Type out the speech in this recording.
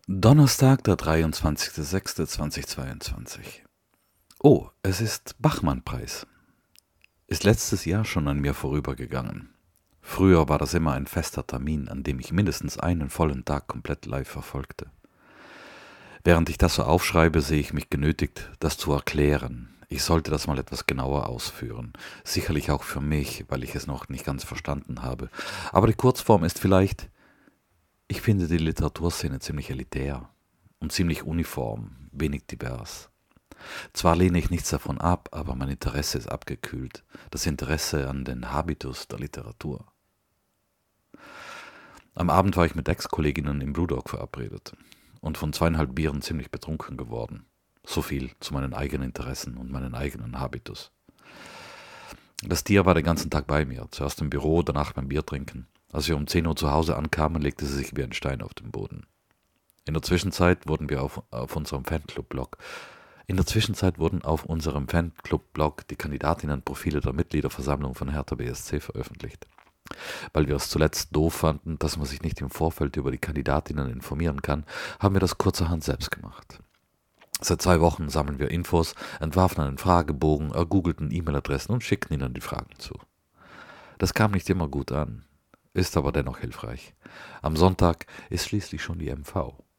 Donnerstag, der 23.06.2022. Oh, es ist Bachmann-Preis. Ist letztes Jahr schon an mir vorübergegangen. Früher war das immer ein fester Termin, an dem ich mindestens einen vollen Tag komplett live verfolgte. Während ich das so aufschreibe, sehe ich mich genötigt, das zu erklären. Ich sollte das mal etwas genauer ausführen. Sicherlich auch für mich, weil ich es noch nicht ganz verstanden habe. Aber die Kurzform ist vielleicht: Ich finde die Literaturszene ziemlich elitär und ziemlich uniform, wenig divers. Zwar lehne ich nichts davon ab, aber mein Interesse ist abgekühlt. Das Interesse an den Habitus der Literatur. Am Abend war ich mit Ex-Kolleginnen im Brewdog verabredet und von 2,5 Bieren ziemlich betrunken geworden. So viel zu meinen eigenen Interessen und meinen eigenen Habitus. Das Tier war den ganzen Tag bei mir, zuerst im Büro, danach beim Biertrinken. Als wir um 10 Uhr zu Hause ankamen, legte sie sich wie ein Stein auf den Boden. In der Zwischenzeit wurden unserem Fanclub-Blog die Kandidatinnenprofile der Mitgliederversammlung von Hertha BSC veröffentlicht. Weil wir es zuletzt doof fanden, dass man sich nicht im Vorfeld über die Kandidatinnen informieren kann, haben wir das kurzerhand selbst gemacht. Seit 2 Wochen sammeln wir Infos, entwarfen einen Fragebogen, ergoogelten E-Mail-Adressen und schickten ihnen die Fragen zu. Das kam nicht immer gut an, ist aber dennoch hilfreich. Am Sonntag ist schließlich schon die MV.